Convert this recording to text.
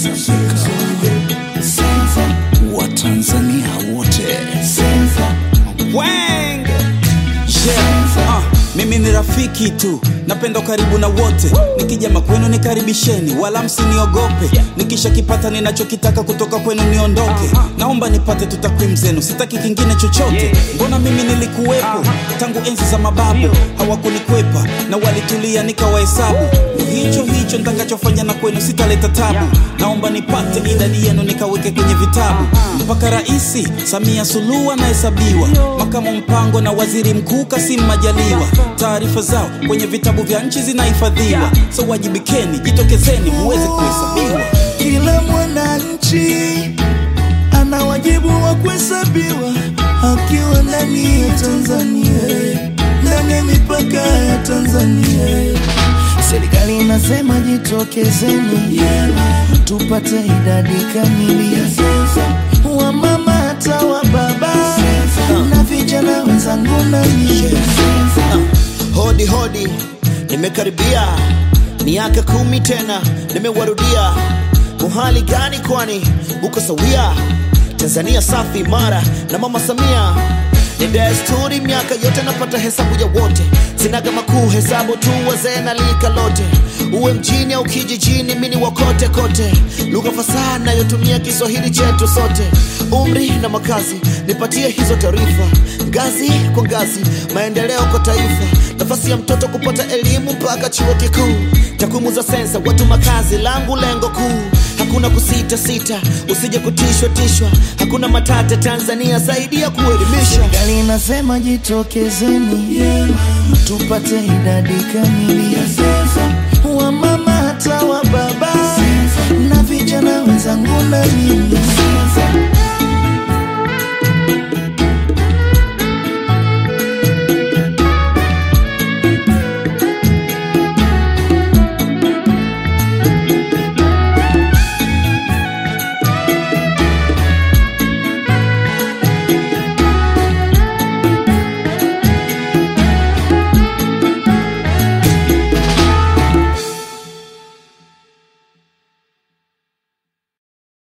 wa Tanzania wote. Wang! Yeah. Mimi ni rafiki tu, napenda karibu na wote. Nikija makwenu nikaribisheni, wala msiniogope. Nikisha kipata ninachokitaka kutoka kwenu niondoke. Naomba nipate tu takwimu zenu, sitaki kingine chochote. Mbona mimi nilikuwepo tangu enzi za mababu, hawakunikwepa na walitulia nikawahesabu. Hicho nitakachofanya na kwenu sitaleta tabu. Naomba nipate idadi yenu nikaweke kwenye vitabu. Mpaka Raisi Samia Suluhu anahesabiwa, makamu Mpango na waziri mkuu Kassim Majaliwa. Taarifa zao kwenye vitabu vya nchi zinahifadhiwa. So wajibikeni, jitokezeni muweze kuhesabiwa. Kila mwananchi ana wajibu wa kuhesabiwa akiwa ndani ya Tanzania, ndani ya mipaka ya Tanzania. Serikali inasema jitokezeni, tupate idadi kamili wa mama hata wa baba na vijana wenzangu na mimi. Hodi hodi, nimekaribia miaka 10 tena nimewarudia. Uhali gani kwani uko sawia? Tanzania safi mara na mama Samia. Ni desturi miaka yote napata hesabu ya wote. Sinaga makuu hesabu tu wazee na lika lote. Uwe mjini au kijijini mini wakote kote. Lugha fasaha nayotumia Kiswahili chetu sote. Umri na makazi nipatie hizo taarifa. Ngazi kwa ngazi maendeleo kwa taifa. Nafasi ya mtoto kupata elimu mpaka chuo kikuu. Takwimu za sensa watu makazi langu lengo kuu. Hakuna kusita sita, usije kutishwa tishwa. Hakuna matata Tanzania zaidi ya kuelimisha. Serikali inasema jitokezeni, tupate idadi kamili